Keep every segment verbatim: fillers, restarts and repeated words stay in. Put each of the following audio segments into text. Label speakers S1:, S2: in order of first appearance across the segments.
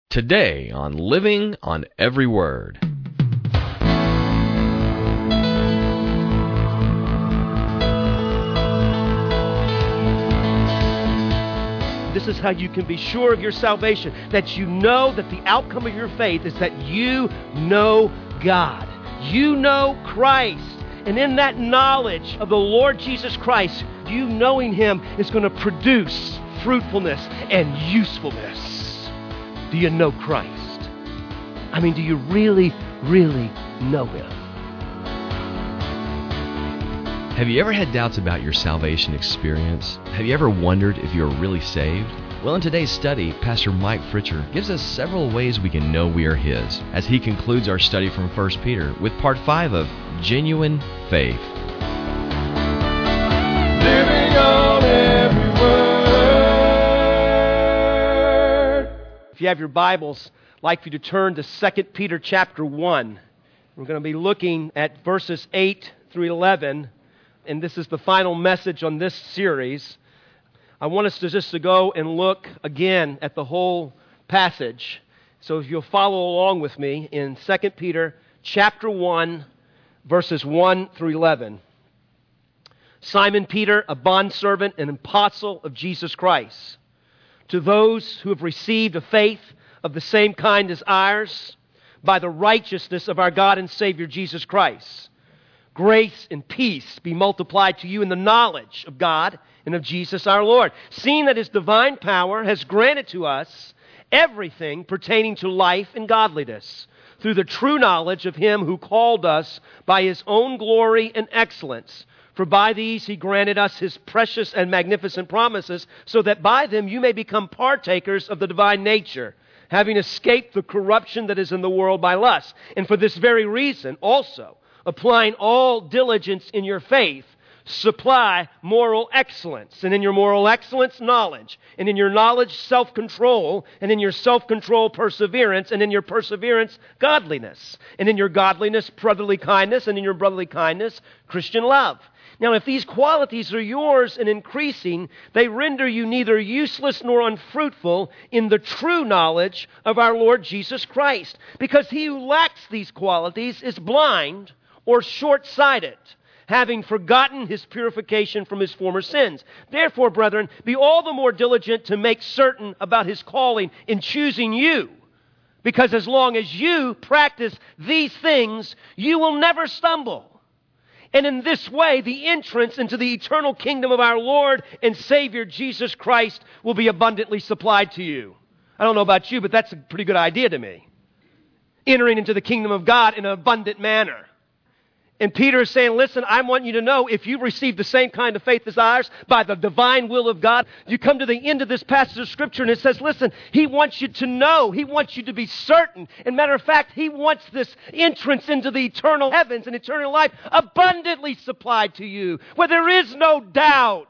S1: Today on Living on Every Word.
S2: This is how you can be sure of your salvation, that you know that the outcome of your faith is that you know God. You know Christ. And in that knowledge of the Lord Jesus Christ, you knowing Him is going to produce fruitfulness and usefulness. Do you know Christ? I mean, do you really, really know Him?
S1: Have you ever had doubts about your salvation experience? Have you ever wondered if you're really saved? Well, in today's study, Pastor Mike Fritcher gives us several ways we can know we are His, as he concludes our study from First Peter with part five of Genuine Faith.
S3: Living on every word.
S2: If you have your Bibles, I'd like for you to turn to Second Peter chapter one. We're going to be looking at verses eight through eleven. And this is the final message on this series. I want us to just to go and look again at the whole passage. So if you'll follow along with me in Second Peter chapter one, verses one through eleven. Simon Peter, a bondservant and apostle of Jesus Christ, to those who have received a faith of the same kind as ours, by the righteousness of our God and Savior Jesus Christ. Grace and peace be multiplied to you in the knowledge of God and of Jesus our Lord, seeing that His divine power has granted to us everything pertaining to life and godliness, through the true knowledge of Him who called us by His own glory and excellence. For by these He granted us His precious and magnificent promises, so that by them you may become partakers of the divine nature, having escaped the corruption that is in the world by lust. And for this very reason also, applying all diligence in your faith, supply moral excellence, and in your moral excellence, knowledge, and in your knowledge, self-control, and in your self-control, perseverance, and in your perseverance, godliness, and in your godliness, brotherly kindness, and in your brotherly kindness, Christian love. Now, if these qualities are yours and increasing, they render you neither useless nor unfruitful in the true knowledge of our Lord Jesus Christ. Because he who lacks these qualities is blind or short-sighted, having forgotten his purification from his former sins. Therefore, brethren, be all the more diligent to make certain about his calling in choosing you. Because as long as you practice these things, you will never stumble. And in this way, the entrance into the eternal kingdom of our Lord and Savior Jesus Christ will be abundantly supplied to you. I don't know about you, but that's a pretty good idea to me. Entering into the kingdom of God in an abundant manner. And Peter is saying, listen, I want you to know, if you've received the same kind of faith as ours, by the divine will of God, you come to the end of this passage of Scripture and it says, listen, He wants you to know, He wants you to be certain. And matter of fact, He wants this entrance into the eternal heavens and eternal life abundantly supplied to you, where there is no doubt.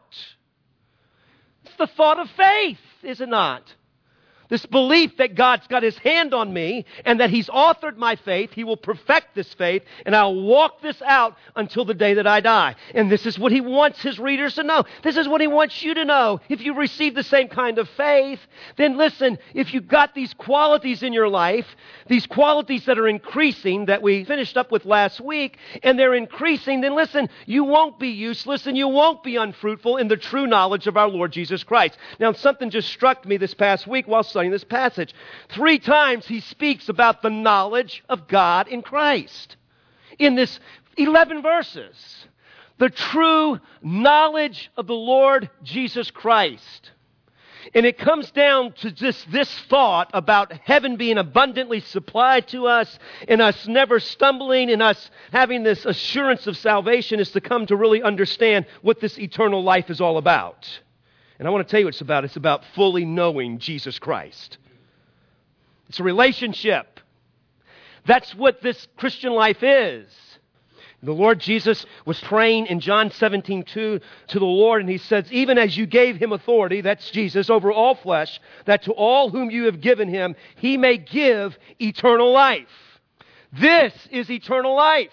S2: It's the thought of faith, is it not? This belief that God's got His hand on me and that He's authored my faith, He will perfect this faith, and I'll walk this out until the day that I die. And this is what He wants His readers to know. This is what He wants you to know. If you receive the same kind of faith, then listen, if you've got these qualities in your life, these qualities that are increasing that we finished up with last week, and they're increasing, then listen, you won't be useless and you won't be unfruitful in the true knowledge of our Lord Jesus Christ. Now, something just struck me this past week while studying this passage. Three times he speaks about the knowledge of God in Christ. In this eleven verses, the true knowledge of the Lord Jesus Christ. And it comes down to just this thought about heaven being abundantly supplied to us, and us never stumbling, and us having this assurance of salvation is to come to really understand what this eternal life is all about. And I want to tell you what it's about. It's about fully knowing Jesus Christ. It's a relationship. That's what this Christian life is. The Lord Jesus was praying in John seventeen two to the Lord, and He says, even as you gave Him authority, that's Jesus, over all flesh, that to all whom you have given Him, He may give eternal life. This is eternal life.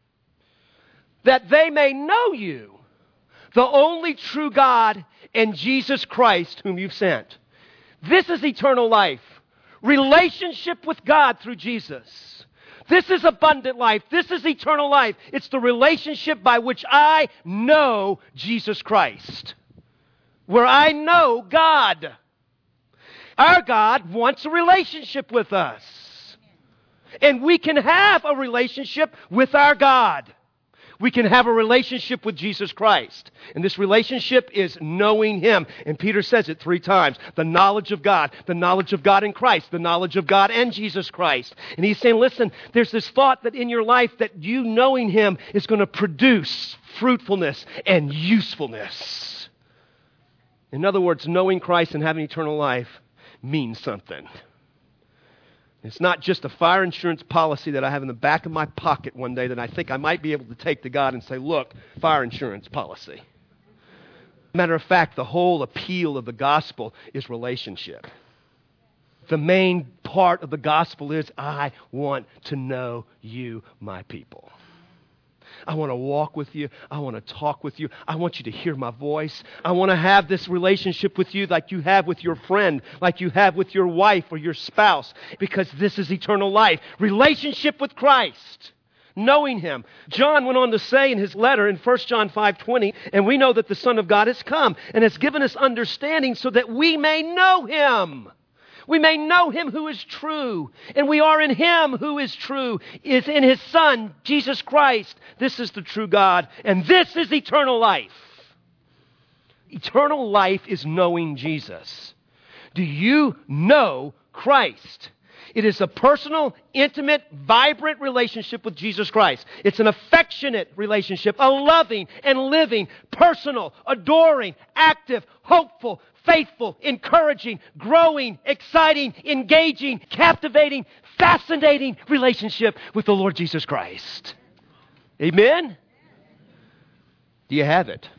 S2: That they may know you, the only true God, and Jesus Christ whom you've sent. This is eternal life. relationship with God through Jesus. This is abundant life. This is eternal life. It's the relationship by which I know Jesus Christ, where I know God. Our God wants a relationship with us. And we can have a relationship with our God. We can have a relationship with Jesus Christ. And this relationship is knowing Him. And Peter says it three times. The knowledge of God. The knowledge of God in Christ. The knowledge of God and Jesus Christ. And he's saying, listen, there's this thought that in your life that you knowing Him is going to produce fruitfulness and usefulness. In other words, knowing Christ and having eternal life means something. It's not just a fire insurance policy that I have in the back of my pocket one day that I think I might be able to take to God and say, look, fire insurance policy. Matter of fact, the whole appeal of the gospel is relationship. The main part of the gospel is, I want to know you, my people. I want to walk with you. I want to talk with you. I want you to hear my voice. I want to have this relationship with you like you have with your friend, like you have with your wife or your spouse, because this is eternal life. Relationship with Christ, knowing Him. John went on to say in his letter in First John five twenty, and we know that the Son of God has come and has given us understanding so that we may know Him. We may know Him who is true, and we are in Him who is true, is in His Son, Jesus Christ. This is the true God, and this is eternal life. Eternal life is knowing Jesus. Do you know Christ? It is a personal, intimate, vibrant relationship with Jesus Christ. It's an affectionate relationship, a loving and living, personal, adoring, active, hopeful, faithful, encouraging, growing, exciting, engaging, captivating, fascinating relationship with the Lord Jesus Christ. Amen? Do you have it?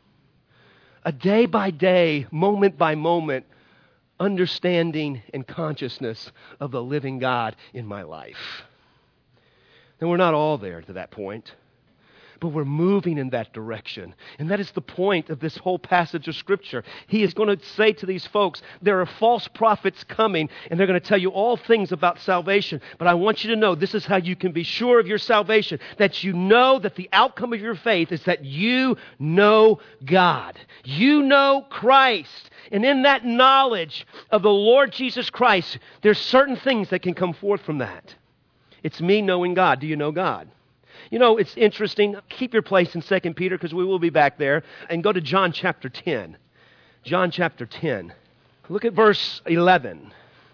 S2: A day by day, moment by moment, understanding and consciousness of the living God in my life. And we're not all there to that point, but we're moving in that direction. And that is the point of this whole passage of Scripture. He is going to say to these folks, there are false prophets coming, and they're going to tell you all things about salvation. But I want you to know, this is how you can be sure of your salvation, that you know that the outcome of your faith is that you know God. You know Christ. And in that knowledge of the Lord Jesus Christ, there's certain things that can come forth from that. It's me knowing God. Do you know God? You know, it's interesting. Keep your place in Second Peter because we will be back there. And go to John chapter ten. John chapter ten. Look at verse eleven.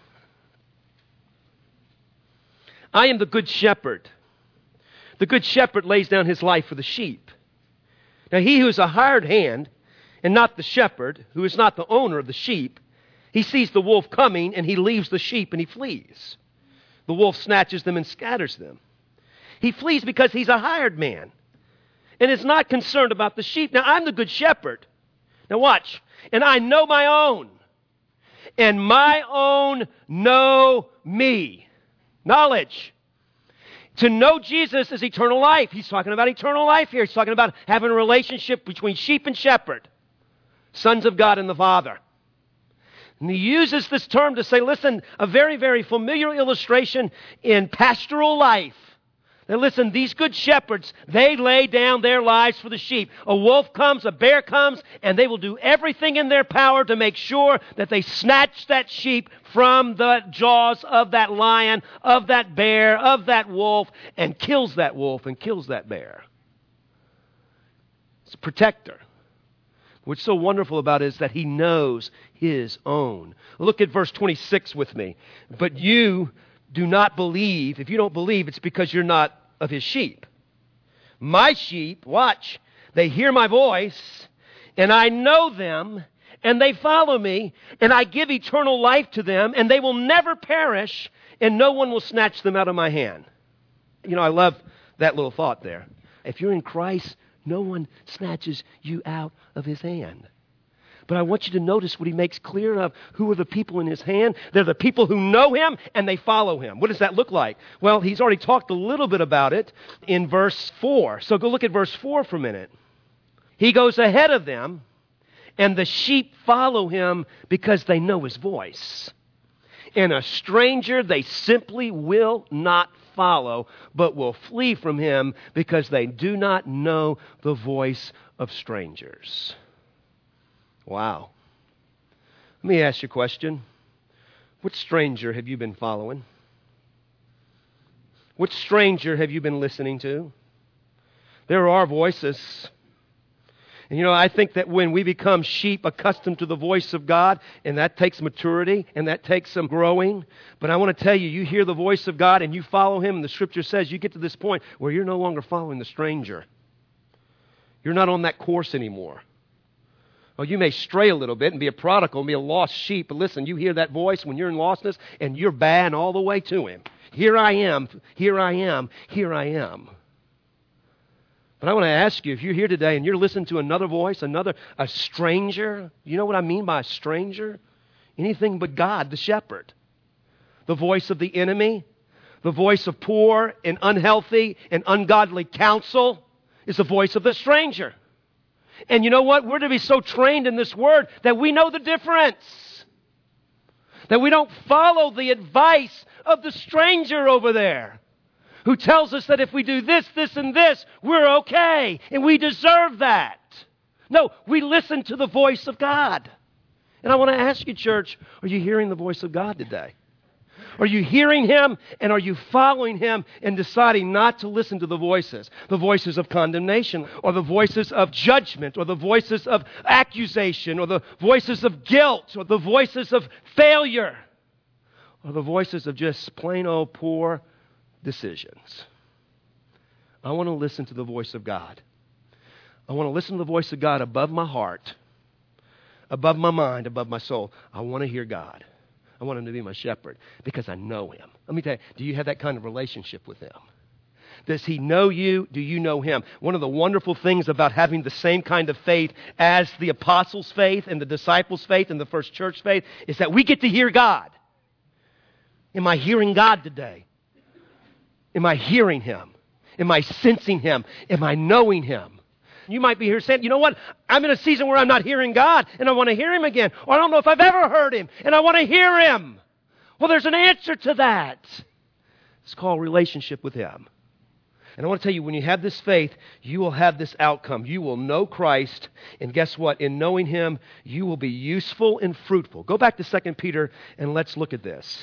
S2: I am the good shepherd. The good shepherd lays down his life for the sheep. Now he who is a hired hand and not the shepherd, who is not the owner of the sheep, he sees the wolf coming and he leaves the sheep and he flees. The wolf snatches them and scatters them. He flees because he's a hired man and is not concerned about the sheep. Now, I'm the good shepherd. Now, watch. And I know my own, and my own know me. Knowledge. To know Jesus is eternal life. He's talking about eternal life here. He's talking about having a relationship between sheep and shepherd, sons of God and the Father. And he uses this term to say, listen, a very, very familiar illustration in pastoral life. Now listen, these good shepherds, they lay down their lives for the sheep. A wolf comes, a bear comes, and they will do everything in their power to make sure that they snatch that sheep from the jaws of that lion, of that bear, of that wolf, and kills that wolf and kills that bear. It's a protector. What's so wonderful about it is that he knows his own. Look at verse twenty-six with me. But you do not believe. If you don't believe, it's because you're not of his sheep. My sheep, watch, they hear my voice, and I know them, and they follow me, and I give eternal life to them, and they will never perish, and no one will snatch them out of my hand. You know, I love that little thought there. If you're in Christ, no one snatches you out of his hand. But I want you to notice what he makes clear of who are the people in his hand. They're the people who know him and they follow him. What does that look like? Well, he's already talked a little bit about it in verse four. So go look at verse four for a minute. He goes ahead of them and the sheep follow him because they know his voice. and a stranger they simply will not follow, but will flee from him because they do not know the voice of strangers. Wow. Let me ask you a question. What stranger have you been following? What stranger have you been listening to? There are voices. And you know, I think that when we become sheep accustomed to the voice of God, and that takes maturity, and that takes some growing, but I want to tell you, you hear the voice of God and you follow Him, and the Scripture says you get to this point where you're no longer following the stranger. You're not on that course anymore. Well, you may stray a little bit and be a prodigal and be a lost sheep, but listen, you hear that voice when you're in lostness, and you're bad all the way to Him. Here I am, here I am, here I am. But I want to ask you, if you're here today and you're listening to another voice, another, a stranger, you know what I mean by a stranger? Anything but God, the shepherd. The voice of the enemy, the voice of poor and unhealthy and ungodly counsel is the voice of the stranger. And you know what? We're to be so trained in this word that we know the difference. That we don't follow the advice of the stranger over there, who tells us that if we do this, this, and this, we're okay, and we deserve that. No, we listen to the voice of God. And I want to ask you, church, are you hearing the voice of God today? Are you hearing Him, and are you following Him and deciding not to listen to the voices? The voices of condemnation, or the voices of judgment, or the voices of accusation, or the voices of guilt, or the voices of failure, or the voices of just plain old poor decisions. I want to listen to the voice of God. I want to listen to the voice of God above my heart, above my mind, above my soul. I want to hear God. I want Him to be my shepherd because I know Him. Let me tell you, do you have that kind of relationship with Him? Does He know you? Do you know Him? One of the wonderful things about having the same kind of faith as the apostles' faith and the disciples' faith and the first church faith is that we get to hear God. Am I hearing God today? Am I hearing Him? Am I sensing Him? Am I knowing Him? You might be here saying, you know what? I'm in a season where I'm not hearing God, and I want to hear Him again. Or I don't know if I've ever heard Him, and I want to hear Him. Well, there's an answer to that. It's called relationship with Him. And I want to tell you, when you have this faith, you will have this outcome. You will know Christ, and guess what? In knowing Him, you will be useful and fruitful. Go back to Second Peter, and let's look at this.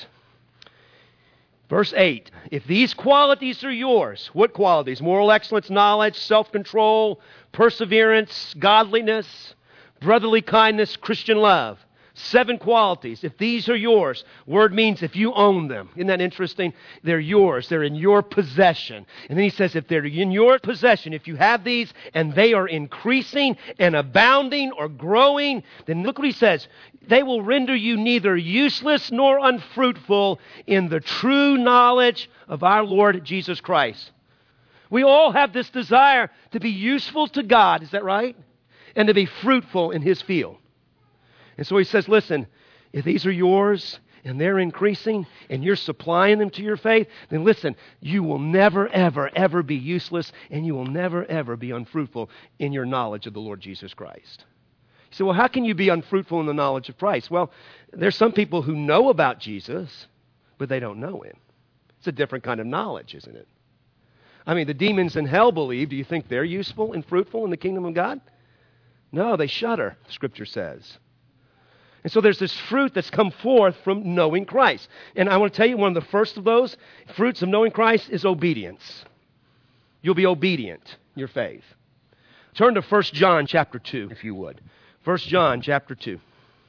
S2: Verse eight, if these qualities are yours, what qualities? Moral excellence, knowledge, self-control, perseverance, godliness, brotherly kindness, Christian love. Seven qualities. If these are yours, word means if you own them. Isn't that interesting? They're yours. They're in your possession. And then he says if they're in your possession, if you have these and they are increasing and abounding or growing, then look what he says. They will render you neither useless nor unfruitful in the true knowledge of our Lord Jesus Christ. We all have this desire to be useful to God. Is that right? And to be fruitful in His field. And so he says, listen, if these are yours and they're increasing and you're supplying them to your faith, then listen, you will never, ever, ever be useless and you will never, ever be unfruitful in your knowledge of the Lord Jesus Christ. You say, well, how can you be unfruitful in the knowledge of Christ? Well, there's some people who know about Jesus, but they don't know Him. It's a different kind of knowledge, isn't it? I mean, the demons in hell believe. Do you think they're useful and fruitful in the kingdom of God? No, they shudder, the Scripture says. And so there's this fruit that's come forth from knowing Christ. And I want to tell you, one of the first of those fruits of knowing Christ is obedience. You'll be obedient in your faith. Turn to First John chapter two, if you would. First John chapter two.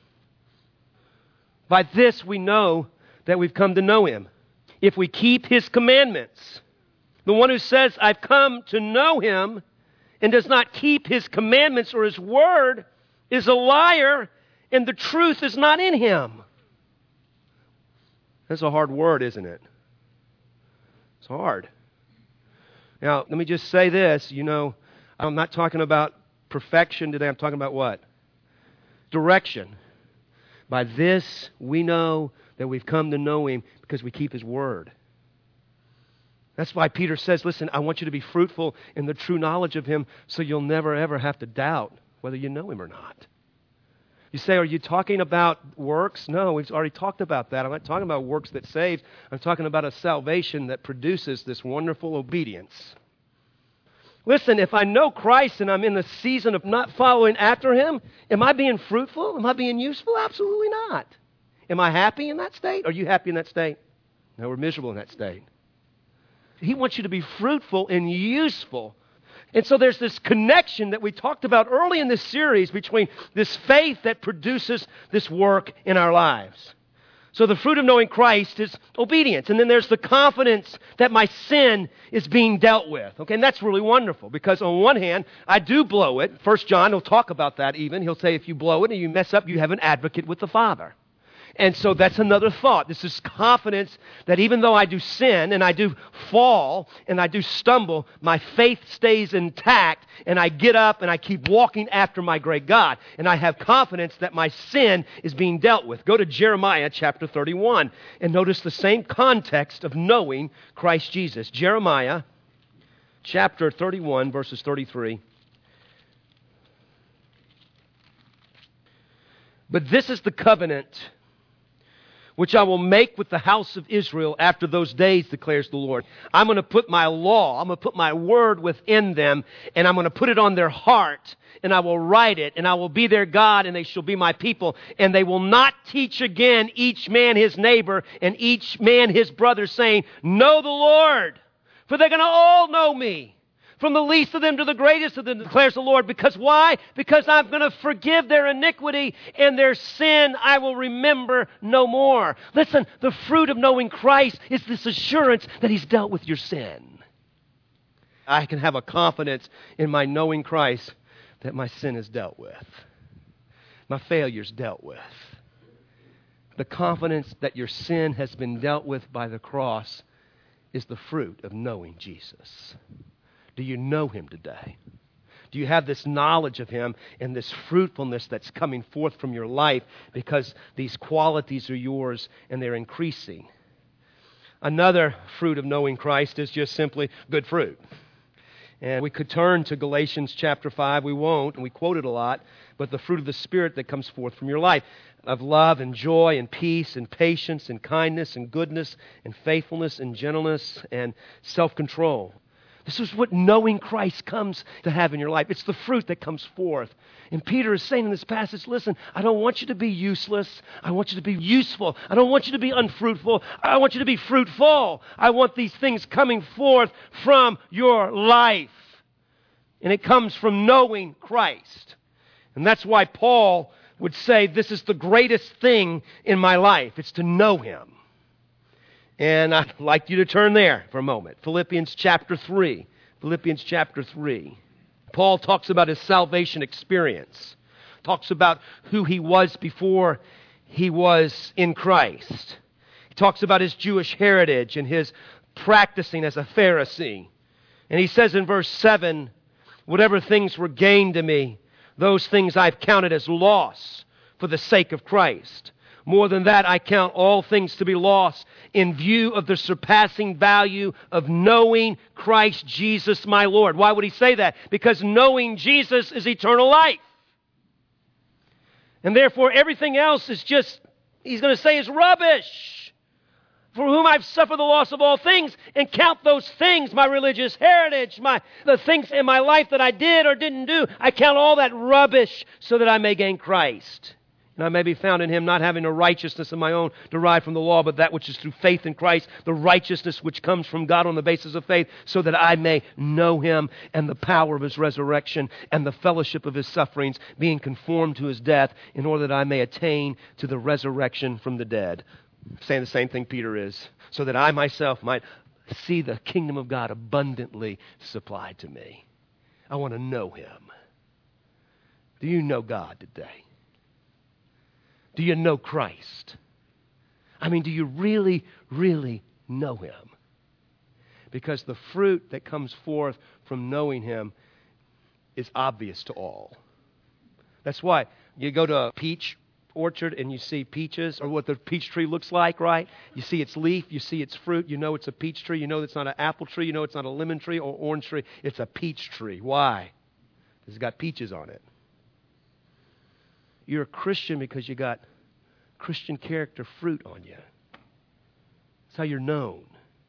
S2: By this we know that we've come to know Him, if we keep His commandments. The one who says, I've come to know Him, and does not keep His commandments or His word, is a liar, and the truth is not in him. That's a hard word, isn't it? It's hard. Now, let me just say this. You know, I'm not talking about perfection today. I'm talking about what? Direction. By this, we know that we've come to know Him because we keep His word. That's why Peter says, listen, I want you to be fruitful in the true knowledge of Him so you'll never, ever have to doubt whether you know Him or not. You say, are you talking about works? No, we've already talked about that. I'm not talking about works that saves. I'm talking about a salvation that produces this wonderful obedience. Listen, if I know Christ and I'm in the season of not following after Him, am I being fruitful? Am I being useful? Absolutely not. Am I happy in that state? Are you happy in that state? No, we're miserable in that state. He wants you to be fruitful and useful. And so there's this connection that we talked about early in this series between this faith that produces this work in our lives. So the fruit of knowing Christ is obedience. And then there's the confidence that my sin is being dealt with. Okay, and that's really wonderful because on one hand, I do blow it. First John will talk about that even. He'll say if you blow it and you mess up, you have an advocate with the Father. And so that's another thought. This is confidence that even though I do sin and I do fall and I do stumble, my faith stays intact and I get up and I keep walking after my great God. And I have confidence that my sin is being dealt with. Go to Jeremiah chapter thirty-one and notice the same context of knowing Christ Jesus. Jeremiah chapter thirty-one, verses thirty-three. But this is the covenant which I will make with the house of Israel after those days, declares the Lord. I'm going to put my law, I'm going to put my word within them, and I'm going to put it on their heart, and I will write it, and I will be their God, and they shall be my people. And they will not teach again each man his neighbor, and each man his brother, saying, know the Lord, for they're going to all know me. From the least of them to the greatest of them, declares the Lord. Because why? Because I'm going to forgive their iniquity and their sin I will remember no more. Listen, the fruit of knowing Christ is this assurance that He's dealt with your sin. I can have a confidence in my knowing Christ that my sin is dealt with. My failure's dealt with. The confidence that your sin has been dealt with by the cross is the fruit of knowing Jesus. Do you know Him today? Do you have this knowledge of Him and this fruitfulness that's coming forth from your life because these qualities are yours and they're increasing? Another fruit of knowing Christ is just simply good fruit. And we could turn to Galatians chapter five. We won't, and we quote it a lot, but the fruit of the Spirit that comes forth from your life of love and joy and peace and patience and kindness and goodness and faithfulness and gentleness and self-control. This is what knowing Christ comes to have in your life. It's the fruit that comes forth. And Peter is saying in this passage, listen, I don't want you to be useless. I want you to be useful. I don't want you to be unfruitful. I want you to be fruitful. I want these things coming forth from your life. And it comes from knowing Christ. And that's why Paul would say this is the greatest thing in my life. It's to know Him. And I'd like you to turn there for a moment. Philippians chapter three. Philippians chapter three. Paul talks about his salvation experience. Talks about who he was before he was in Christ. He talks about his Jewish heritage and his practicing as a Pharisee. And he says in verse seven, whatever things were gained to me, those things I've counted as loss for the sake of Christ. More than that, I count all things to be lost in view of the surpassing value of knowing Christ Jesus my Lord. Why would he say that? Because knowing Jesus is eternal life. And therefore, everything else is just, he's going to say, is rubbish. For whom I've suffered the loss of all things, and count those things, my religious heritage, my the things in my life that I did or didn't do, I count all that rubbish so that I may gain Christ. And I may be found in Him, not having a righteousness of my own derived from the law, but that which is through faith in Christ, the righteousness which comes from God on the basis of faith, so that I may know Him and the power of His resurrection and the fellowship of His sufferings, being conformed to His death, in order that I may attain to the resurrection from the dead. Saying the same thing Peter is, so that I myself might see the kingdom of God abundantly supplied to me. I want to know Him. Do you know God today? Do you know Christ? I mean, do you really, really know Him? Because the fruit that comes forth from knowing Him is obvious to all. That's why you go to a peach orchard and you see peaches, or what the peach tree looks like, right? You see its leaf, you see its fruit, you know it's a peach tree, you know it's not an apple tree, you know it's not a lemon tree or orange tree, it's a peach tree. Why? Because it's got peaches on it. You're a Christian because you got Christian character fruit on you. That's how you're known.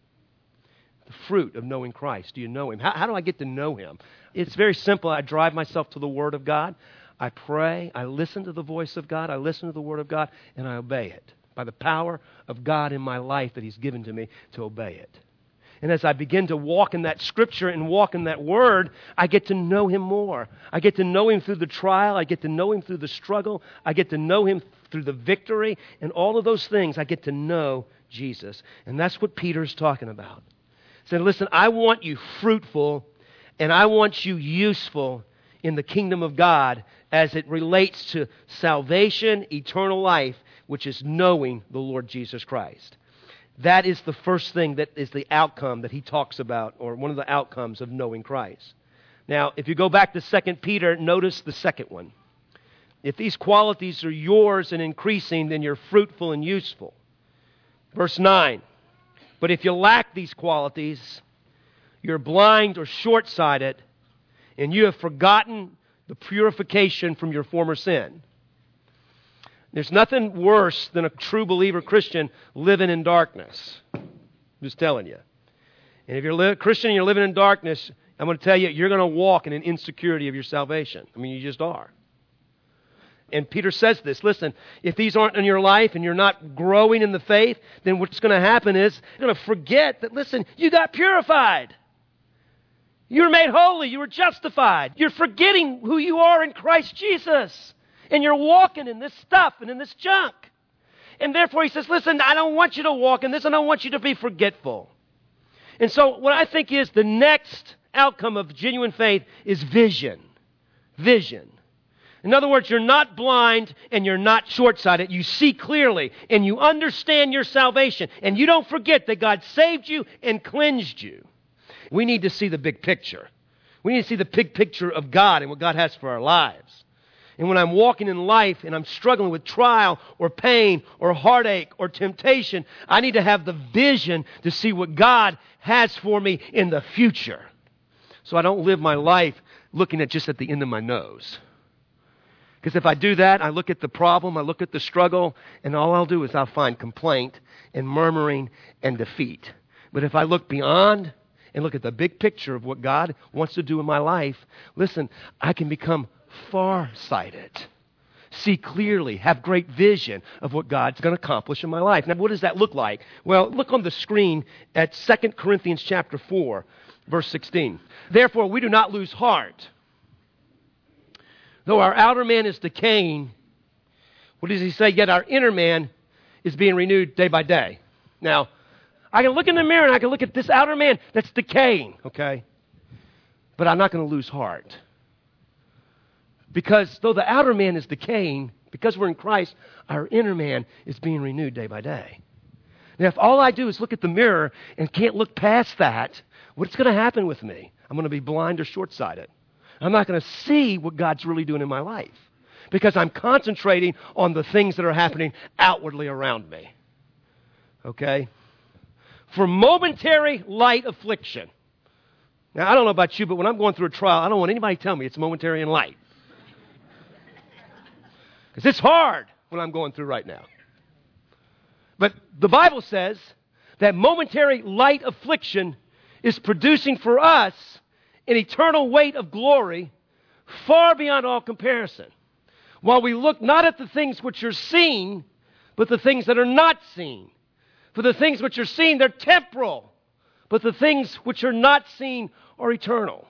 S2: The fruit of knowing Christ. Do you know Him? How, how do I get to know Him? It's very simple. I drive myself to the Word of God. I pray. I listen to the voice of God. I listen to the Word of God, and I obey it by the power of God in my life that He's given to me to obey it. And as I begin to walk in that Scripture and walk in that Word, I get to know Him more. I get to know Him through the trial. I get to know Him through the struggle. I get to know Him through the victory. And all of those things, I get to know Jesus. And that's what Peter's talking about. He said, listen, I want you fruitful and I want you useful in the kingdom of God as it relates to salvation, eternal life, which is knowing the Lord Jesus Christ. That is the first thing that is the outcome that he talks about, or one of the outcomes of knowing Christ. Now, if you go back to Second Peter, notice the second one. If these qualities are yours and increasing, then you're fruitful and useful. Verse nine, but if you lack these qualities, you're blind or short-sighted, and you have forgotten the purification from your former sin. There's nothing worse than a true believer Christian living in darkness. I'm just telling you. And if you're a Christian and you're living in darkness, I'm going to tell you, you're going to walk in an insecurity of your salvation. I mean, you just are. And Peter says this, listen, if these aren't in your life and you're not growing in the faith, then what's going to happen is you're going to forget that, listen, you got purified. You were made holy. You were justified. You're forgetting who you are in Christ Jesus. And you're walking in this stuff and in this junk. And therefore he says, listen, I don't want you to walk in this. I don't want you to be forgetful. And so what I think is the next outcome of genuine faith is vision. Vision. In other words, you're not blind and you're not short-sighted. You see clearly and you understand your salvation. And you don't forget that God saved you and cleansed you. We need to see the big picture. We need to see the big picture of God and what God has for our lives. And when I'm walking in life and I'm struggling with trial or pain or heartache or temptation, I need to have the vision to see what God has for me in the future. So I don't live my life looking at just at the end of my nose. Because if I do that, I look at the problem, I look at the struggle, and all I'll do is I'll find complaint and murmuring and defeat. But if I look beyond and look at the big picture of what God wants to do in my life, listen, I can become far-sighted, see clearly, have great vision of what God's going to accomplish in my life. Now, what does that look like? Well, look on the screen at Second Corinthians chapter four, verse sixteen. Therefore, we do not lose heart. Though our outer man is decaying, what does he say? Yet our inner man is being renewed day by day. Now, I can look in the mirror and I can look at this outer man that's decaying, okay? But I'm not going to lose heart. Because though the outer man is decaying, because we're in Christ, our inner man is being renewed day by day. Now, if all I do is look at the mirror and can't look past that, what's going to happen with me? I'm going to be blind or short-sighted. I'm not going to see what God's really doing in my life because I'm concentrating on the things that are happening outwardly around me. Okay? For momentary light affliction. Now, I don't know about you, but when I'm going through a trial, I don't want anybody to tell me it's momentary and light. Because it's hard what I'm going through right now. But the Bible says that momentary light affliction is producing for us an eternal weight of glory far beyond all comparison. While we look not at the things which are seen, but the things that are not seen. For the things which are seen, they're temporal. But the things which are not seen are eternal.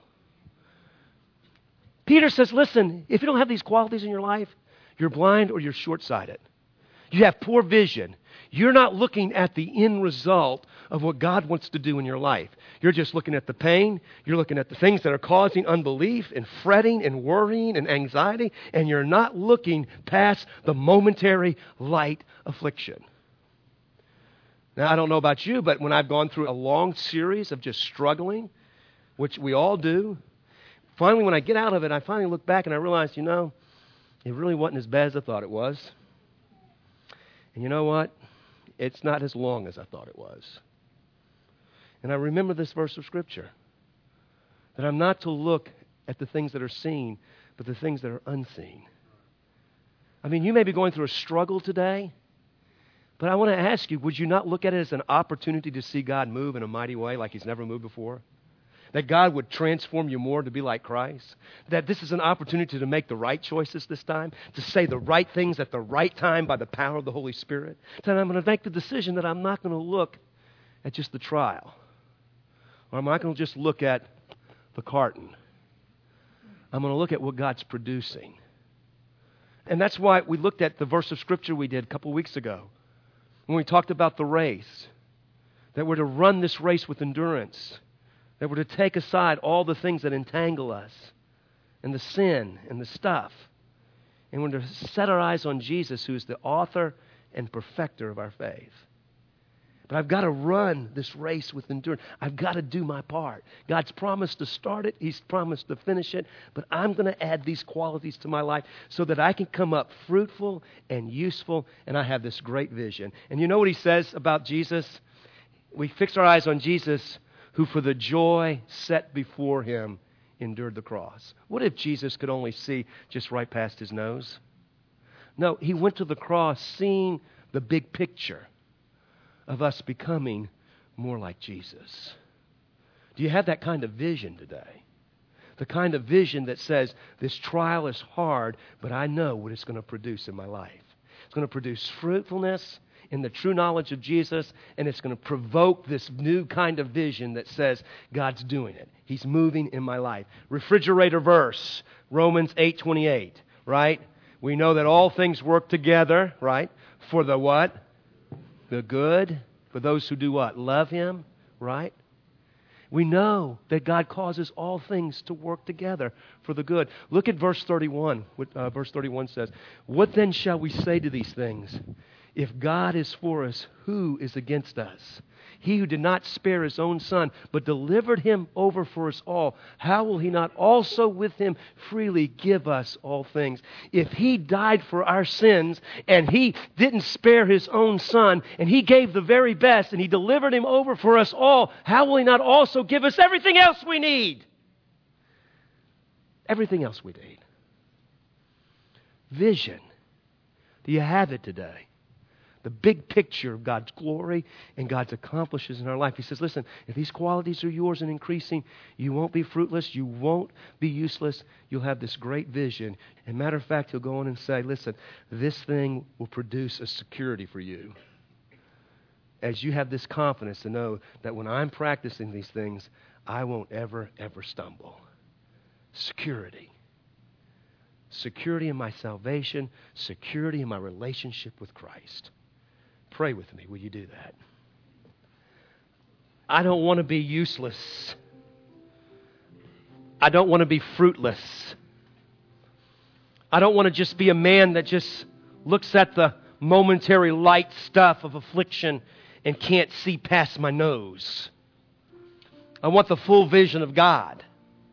S2: Peter says, listen, if you don't have these qualities in your life, you're blind or you're short-sighted. You have poor vision. You're not looking at the end result of what God wants to do in your life. You're just looking at the pain. You're looking at the things that are causing unbelief and fretting and worrying and anxiety, and you're not looking past the momentary light affliction. Now, I don't know about you, but when I've gone through a long series of just struggling, which we all do, finally when I get out of it, I finally look back and I realize, you know, it really wasn't as bad as I thought it was. And you know what? It's not as long as I thought it was. And I remember this verse of Scripture, that I'm not to look at the things that are seen, but the things that are unseen. I mean, you may be going through a struggle today, but I want to ask you, would you not look at it as an opportunity to see God move in a mighty way like He's never moved before? That God would transform you more to be like Christ? That this is an opportunity to make the right choices this time? To say the right things at the right time by the power of the Holy Spirit? That I'm going to make the decision that I'm not going to look at just the trial. Or I'm not going to just look at the carton. I'm going to look at what God's producing. And that's why we looked at the verse of Scripture we did a couple weeks ago when we talked about the race. That we're to run this race with endurance. That we're to take aside all the things that entangle us and the sin and the stuff. And we're to set our eyes on Jesus, who is the author and perfecter of our faith. But I've got to run this race with endurance. I've got to do my part. God's promised to start it. He's promised to finish it. But I'm going to add these qualities to my life so that I can come up fruitful and useful, and I have this great vision. And you know what he says about Jesus? We fix our eyes on Jesus, who for the joy set before him endured the cross. What if Jesus could only see just right past his nose? No, he went to the cross seeing the big picture of us becoming more like Jesus. Do you have that kind of vision today? The kind of vision that says, this trial is hard, but I know what it's going to produce in my life. It's going to produce fruitfulness in the true knowledge of Jesus, and it's going to provoke this new kind of vision that says, God's doing it. He's moving in my life. Refrigerator verse, Romans eight twenty-eight, right? We know that all things work together, right? For the what? The good. For those who do what? Love Him, right? We know that God causes all things to work together for the good. Look at verse thirty-one. What uh, verse thirty-one says. What then shall we say to these things? If God is for us, who is against us? He who did not spare His own Son, but delivered Him over for us all, how will He not also with Him freely give us all things? If He died for our sins, and He didn't spare His own Son, and He gave the very best, and He delivered Him over for us all, how will He not also give us everything else we need? Everything else we need. Vision. Do you have it today? The big picture of God's glory and God's accomplishes in our life. He says, listen, if these qualities are yours and increasing, you won't be fruitless, you won't be useless, you'll have this great vision. And matter of fact, he'll go on and say, listen, this thing will produce a security for you. As you have this confidence to know that when I'm practicing these things, I won't ever, ever stumble. Security. Security in my salvation, security in my relationship with Christ. Pray with me. Will you do that? I don't want to be useless. I don't want to be fruitless. I don't want to just be a man that just looks at the momentary light stuff of affliction and can't see past my nose. I want the full vision of God.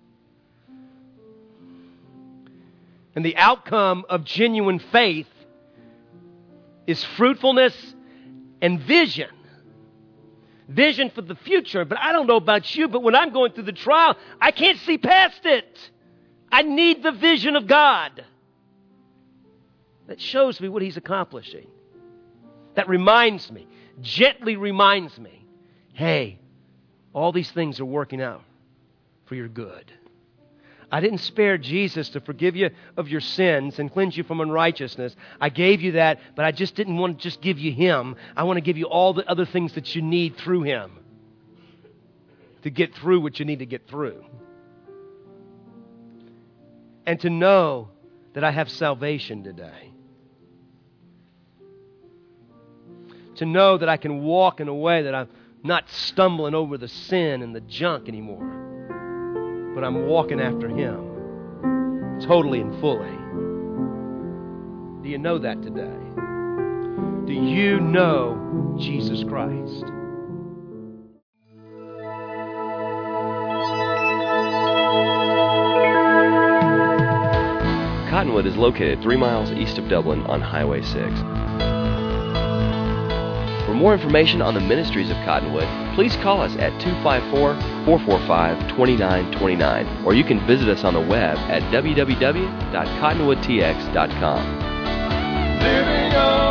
S2: And the outcome of genuine faith is fruitfulness and vision. Vision for the future. But I don't know about you, but when I'm going through the trial, I can't see past it. I need the vision of God that shows me what He's accomplishing. That reminds me, gently reminds me, hey, all these things are working out for your good. I didn't spare Jesus to forgive you of your sins and cleanse you from unrighteousness. I gave you that, but I just didn't want to just give you Him. I want to give you all the other things that you need through Him to get through what you need to get through. And to know that I have salvation today. To know that I can walk in a way that I'm not stumbling over the sin and the junk anymore. But I'm walking after Him totally and fully. Do you know that today? Do you know Jesus Christ?
S1: Cottonwood is located three miles east of Dublin on Highway six. For more information on the ministries of Cottonwood, please call us at two five four, four four five, two nine two nine, or you can visit us on the web at w w w dot cottonwood t x dot com.
S3: living on